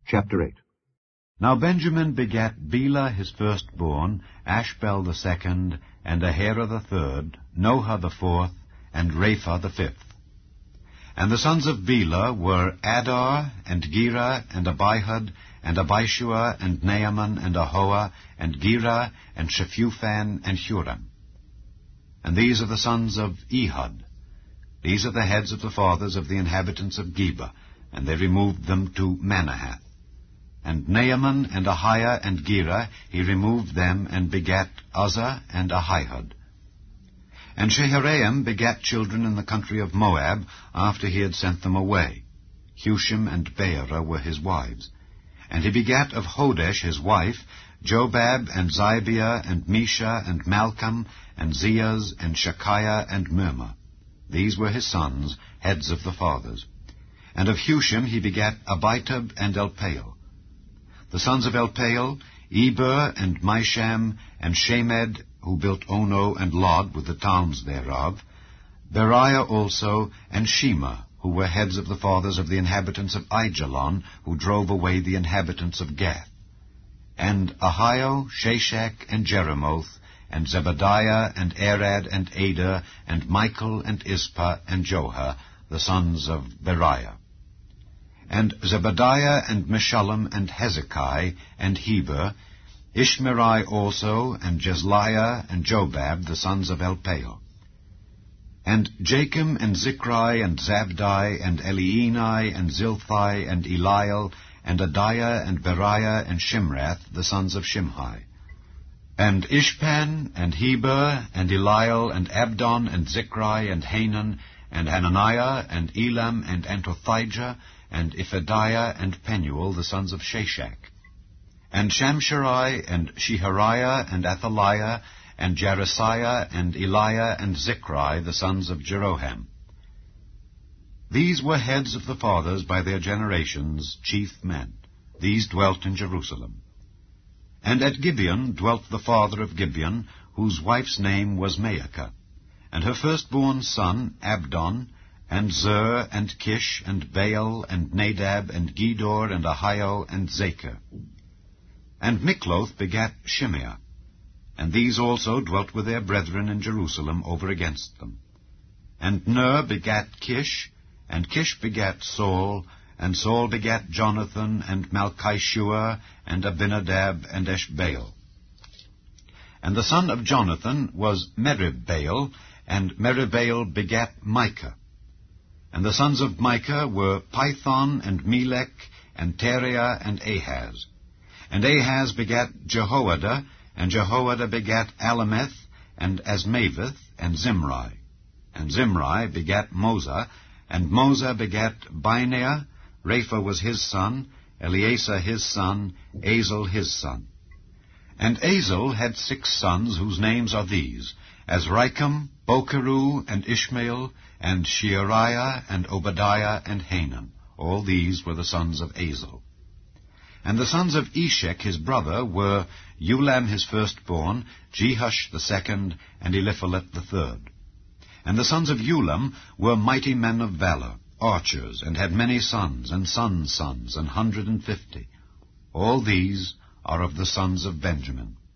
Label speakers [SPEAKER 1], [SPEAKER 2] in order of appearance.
[SPEAKER 1] Chapter 8.
[SPEAKER 2] Now Benjamin begat Bela his firstborn, Ashbel the second, and Ahira the third, Noha the fourth, and Rapha the fifth. And the sons of Bela were Adar, and Gera, and Abihud, and Abishua, and Naaman, and Ahoah, and Gera, and Shephufan, and Huram. And these are the sons of Ehud. These are the heads of the fathers of the inhabitants of Geba, and they removed them to Manahath. And Naaman, and Ahiah, and Gera, he removed them, and begat Uzzah, and Ahihud. And Shaharaim begat children in the country of Moab, after he had sent them away. Hushim and Beerah were his wives. And he begat of Hodesh his wife, Jobab, and Zibeah, and Mesha, and Malcolm, and Zeaz, and Shekiah, and Mirmah. These were his sons, heads of the fathers. And of Hushim he begat Abitub and Elpaal. The sons of Elpaal, Eber, and Misham, and Shemed, who built Ono and Lod with the towns thereof, Beriah also, and Shema, who were heads of the fathers of the inhabitants of Aijalon, who drove away the inhabitants of Gath. And Ahio, Shashak, and Jeremoth, and Zebadiah, and Arad, and Ader, and Michael, and Ispa, and Joha, the sons of Beriah. And Zebadiah, and Meshullam, and Hezekiah, and Heber, Ishmerai also, and Jezliah, and Jobab, the sons of Elpaal. And Jachim, and Zichri, and Zabdi, and Elienai, and Zilthai, and Eliel, and Adiah, and Beriah, and Shimrath, the sons of Shimhi. And Ishpan, and Heber, and Eliel, and Abdon, and Zichri, and Hanan, and Hananiah, and Elam, and Antothijah, and Iphadiah, and Penuel, the sons of Shashak. And Shamsherai, and Shehariah, and Athaliah, and Jaresiah, and Eliah, and Zichri, the sons of Jeroham. These were heads of the fathers by their generations, chief men. These dwelt in Jerusalem. And at Gibeon dwelt the father of Gibeon, whose wife's name was Maacah, and her firstborn son Abdon, and Zer, and Kish, and Baal, and Nadab, and Gedor, and Ahio, and Zachar. And Mikloth begat Shimeah. And these also dwelt with their brethren in Jerusalem over against them. And Ner begat Kish, and Kish begat Saul, and Saul begat Jonathan, and Malchishua, and Abinadab, and Eshbaal. And the son of Jonathan was Meribbaal, and Meribbaal begat Micah. And the sons of Micah were Pithon, and Melech, and Teriah, and Ahaz. And Ahaz begat Jehoiada, and Jehoiada begat Alemeth, and Asmaveth, and Zimri. And Zimri begat Moza, and Moza begat Bineah. Rapha was his son, Eleasah his son, Azel his son. And Azel had 6 sons, whose names are these, Azrikam, Bokeru, and Ishmael, and Sheariah, and Obadiah, and Hanan. All these were the sons of Azel. And the sons of Eshek his brother were Ulam his firstborn, Jehush the second, and Eliphalet the third. And the sons of Ulam were mighty men of valor, archers, and had many sons, and sons' sons, 150. All these are of the sons of Benjamin.